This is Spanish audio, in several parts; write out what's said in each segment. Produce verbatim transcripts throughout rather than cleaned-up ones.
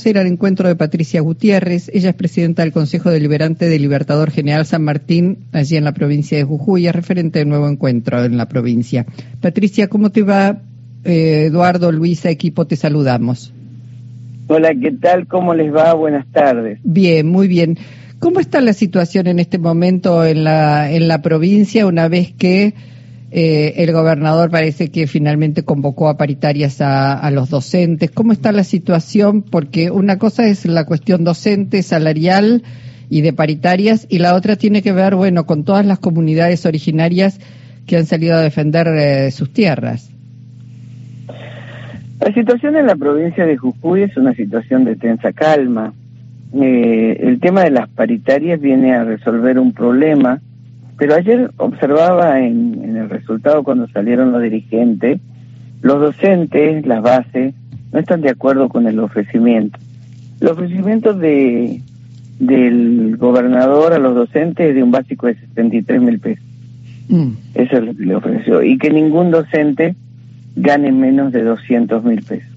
Ir al encuentro de Patricia Gutiérrez. Ella es presidenta del Consejo Deliberante del Libertador General San Martín, allí en la provincia de Jujuy, es referente del nuevo encuentro en la provincia. Patricia, ¿cómo te va? Eh, Eduardo, Luisa, equipo, te saludamos. Hola, ¿qué tal? ¿Cómo les va? Buenas tardes. Bien, muy bien. ¿Cómo está la situación en este momento en la, en la provincia, una vez que Eh, el gobernador parece que finalmente convocó a paritarias a, a los docentes? ¿Cómo está la situación? Porque una cosa es la cuestión docente, salarial y de paritarias, y la otra tiene que ver, bueno, con todas las comunidades originarias que han salido a defender eh, sus tierras. La situación en la provincia de Jujuy es una situación de tensa calma. Eh, el tema de las paritarias viene a resolver un problema. Pero ayer observaba en, en el resultado cuando salieron los dirigentes, los docentes, las bases, no están de acuerdo con el ofrecimiento. El ofrecimiento de del gobernador a los docentes es de un básico de sesenta y tres mil pesos. Mm. Eso es lo que le ofreció. Y que ningún docente gane menos de doscientos mil pesos.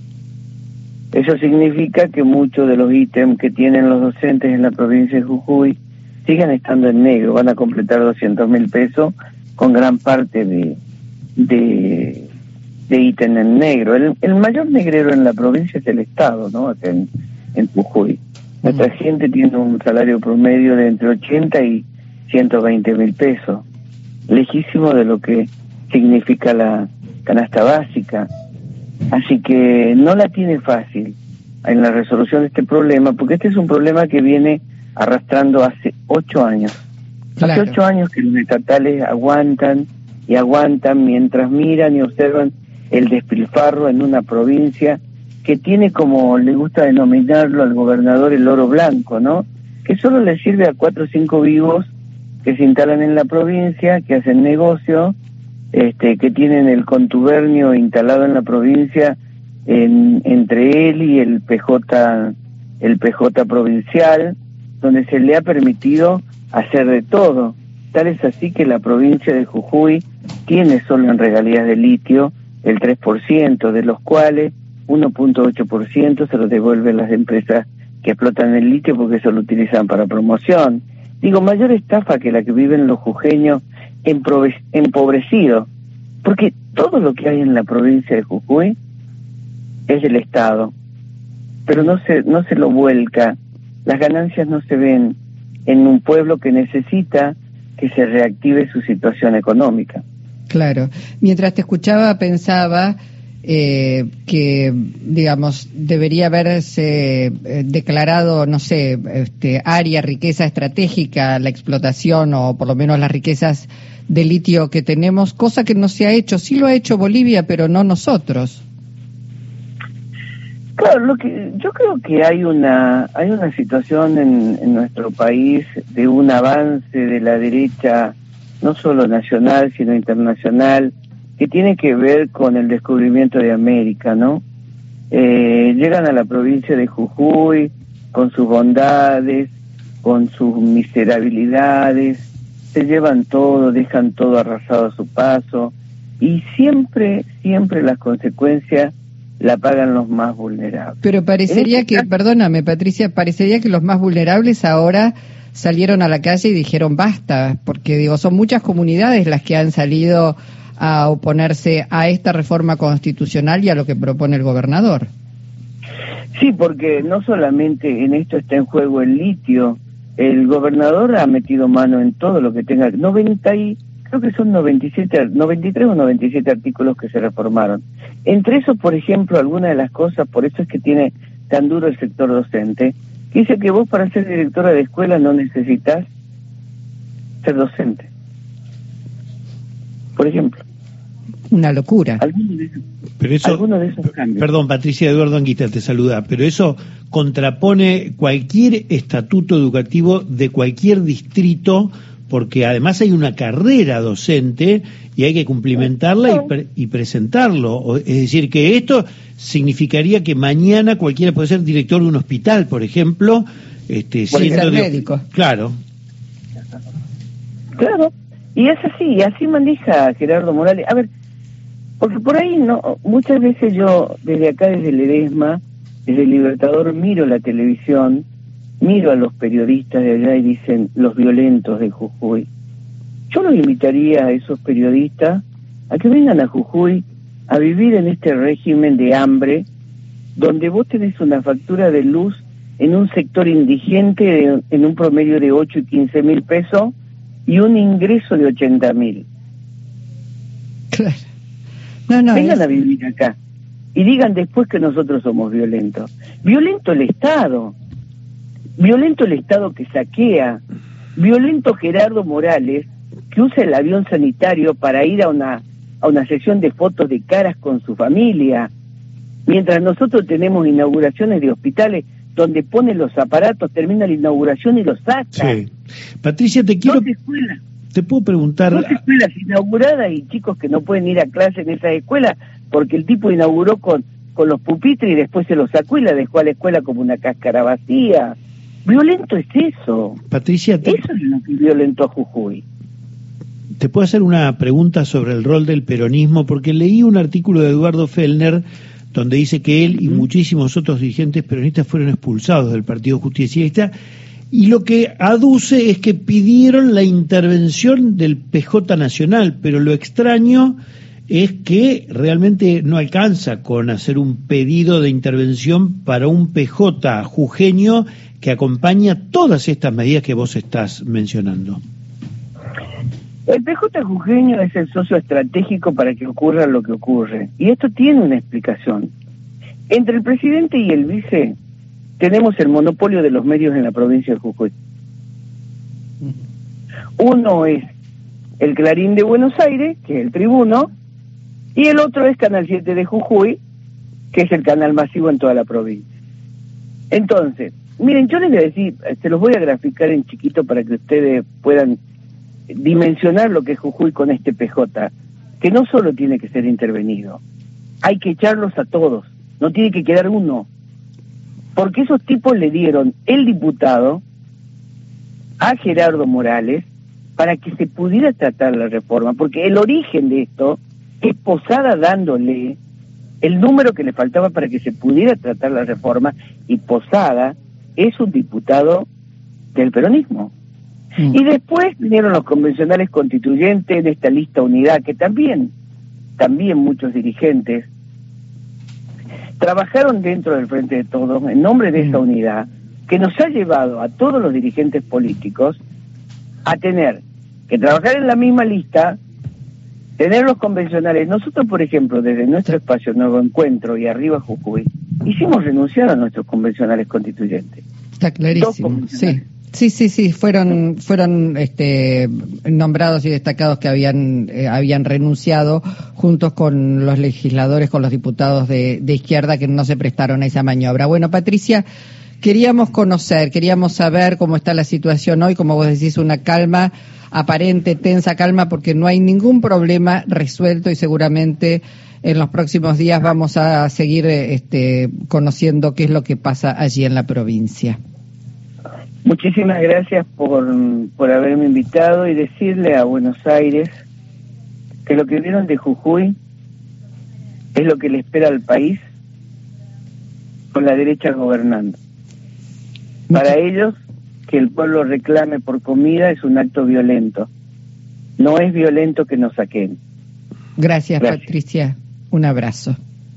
Eso significa que muchos de los ítems que tienen los docentes en la provincia de Jujuy sigan estando en negro, van a completar doscientos mil pesos con gran parte de de, de ítem en negro. El, el mayor negrero en la provincia es el Estado, ¿no? Acá en, en Jujuy. Nuestra uh-huh. gente tiene un salario promedio de entre ochenta y ciento veinte mil pesos, lejísimo de lo que significa la canasta básica. Así que no la tiene fácil en la resolución de este problema, porque este es un problema que viene arrastrando hace ocho años. Claro. Hace ocho años que los estatales aguantan y aguantan mientras miran y observan el despilfarro en una provincia que tiene, como le gusta denominarlo al gobernador, el oro blanco, ¿no? Que solo le sirve a cuatro o cinco vivos que se instalan en la provincia, que hacen negocio, este, que tienen el contubernio instalado en la provincia en, entre él y el P J, el P J provincial, donde se le ha permitido hacer de todo. Tal es así que la provincia de Jujuy tiene solo en regalías de litio el tres por ciento, de los cuales uno punto ocho por ciento se lo devuelven las empresas que explotan el litio porque eso lo utilizan para promoción. Digo, mayor estafa que la que viven los jujeños empobrecidos, porque todo lo que hay en la provincia de Jujuy es del Estado, pero no se, no se lo vuelca. Las ganancias no se ven en un pueblo que necesita que se reactive su situación económica. Claro. Mientras te escuchaba pensaba eh, que, digamos, debería haberse eh, declarado, no sé, este, área, riqueza estratégica, la explotación o por lo menos las riquezas de litio que tenemos, cosa que no se ha hecho. Sí lo ha hecho Bolivia, pero no nosotros. Claro, lo que yo creo que hay una hay una situación en, en nuestro país de un avance de la derecha, no solo nacional, sino internacional, que tiene que ver con el descubrimiento de América, ¿no? Eh, llegan a la provincia de Jujuy con sus bondades, con sus miserabilidades, se llevan todo, dejan todo arrasado a su paso, y siempre, siempre las consecuencias la pagan los más vulnerables. Pero parecería este que, caso... perdóname Patricia, parecería que los más vulnerables ahora salieron a la calle y dijeron basta, porque digo, son muchas comunidades las que han salido a oponerse a esta reforma constitucional y a lo que propone el gobernador. Sí, porque no solamente en esto está en juego el litio, el gobernador ha metido mano en todo lo que tenga, noventa y creo que son noventa y siete, noventa y tres o noventa y siete artículos que se reformaron. Entre esos, por ejemplo, algunas de las cosas, por eso es que tiene tan duro el sector docente, que dice que vos para ser directora de escuela no necesitas ser docente. Por ejemplo. Una locura. Algunos de esos, pero eso, alguno de esos cambios. Perdón, Patricia, Eduardo Anguita te saluda, pero eso contrapone cualquier estatuto educativo de cualquier distrito, porque además hay una carrera docente y hay que cumplimentarla y, pre- y presentarlo. Es decir, que esto significaría que mañana cualquiera puede ser director de un hospital, por ejemplo, este, siendo ser médico. Claro. Claro, y es así, así maneja Gerardo Morales. A ver, porque por ahí no, muchas veces yo, desde acá, desde el Edesma, desde el Libertador miro la televisión, miro a los periodistas de allá y dicen los violentos de Jujuy. Yo los invitaría a esos periodistas a que vengan a Jujuy a vivir en este régimen de hambre, donde vos tenés una factura de luz en un sector indigente de, en un promedio de ocho y quince mil pesos y un ingreso de ochenta mil. Claro. No, no, vengan es... a vivir acá y digan después que nosotros somos violentos. Violento el Estado, violento el Estado que saquea, violento Gerardo Morales, que usa el avión sanitario para ir a una a una sesión de fotos de caras con su familia, mientras nosotros tenemos inauguraciones de hospitales donde pone los aparatos, termina la inauguración y los saca. Sí. Patricia, te quiero... Dos escuelas. Te puedo preguntar... Dos escuelas inauguradas y chicos que no pueden ir a clase en esas escuelas porque el tipo inauguró con, con los pupitres y después se los sacó y la dejó a la escuela como una cáscara vacía. Violento es eso. Patricia, te... Eso es lo que violentó a Jujuy. Te puedo hacer una pregunta sobre el rol del peronismo, porque leí un artículo de Eduardo Fellner donde dice que él y muchísimos otros dirigentes peronistas fueron expulsados del Partido Justicialista, y lo que aduce es que pidieron la intervención del P J Nacional, pero lo extraño es que realmente no alcanza con hacer un pedido de intervención para un P J jujeño que acompaña todas estas medidas que vos estás mencionando. El P J jujeño es el socio estratégico para que ocurra lo que ocurre. Y esto tiene una explicación. Entre el presidente y el vice tenemos el monopolio de los medios en la provincia de Jujuy. Uno es el Clarín de Buenos Aires, que es el Tribuno, y el otro es Canal siete de Jujuy, que es el canal masivo en toda la provincia. Entonces, miren, yo les voy a decir, se los voy a graficar en chiquito para que ustedes puedan dimensionar lo que es Jujuy con este P J, que no solo tiene que ser intervenido, hay que echarlos a todos, no tiene que quedar uno, porque esos tipos le dieron el diputado a Gerardo Morales para que se pudiera tratar la reforma, porque el origen de esto es Posada dándole el número que le faltaba para que se pudiera tratar la reforma, y Posada es un diputado del peronismo. Mm. Y después vinieron los convencionales constituyentes en esta lista unidad, que también, también muchos dirigentes trabajaron dentro del Frente de Todos en nombre de esa unidad, que nos ha llevado a todos los dirigentes políticos a tener que trabajar en la misma lista, tener los convencionales. Nosotros, por ejemplo, desde nuestro espacio Nuevo Encuentro y Arriba Jujuy, hicimos renunciar a nuestros convencionales constituyentes. Está clarísimo, sí. Sí, sí, sí, fueron fueron este, nombrados y destacados que habían eh, habían renunciado juntos con los legisladores, con los diputados de, de izquierda que no se prestaron a esa maniobra. Bueno, Patricia, queríamos conocer, queríamos saber cómo está la situación hoy, como vos decís, una calma aparente, tensa calma, porque no hay ningún problema resuelto y seguramente en los próximos días vamos a seguir este, conociendo qué es lo que pasa allí en la provincia. Muchísimas gracias por, por haberme invitado y decirle a Buenos Aires que lo que vieron de Jujuy es lo que le espera al país con la derecha gobernando. Para ellos, que el pueblo reclame por comida es un acto violento. No es violento que nos saquen. Gracias, Gracias. Patricia. Un abrazo.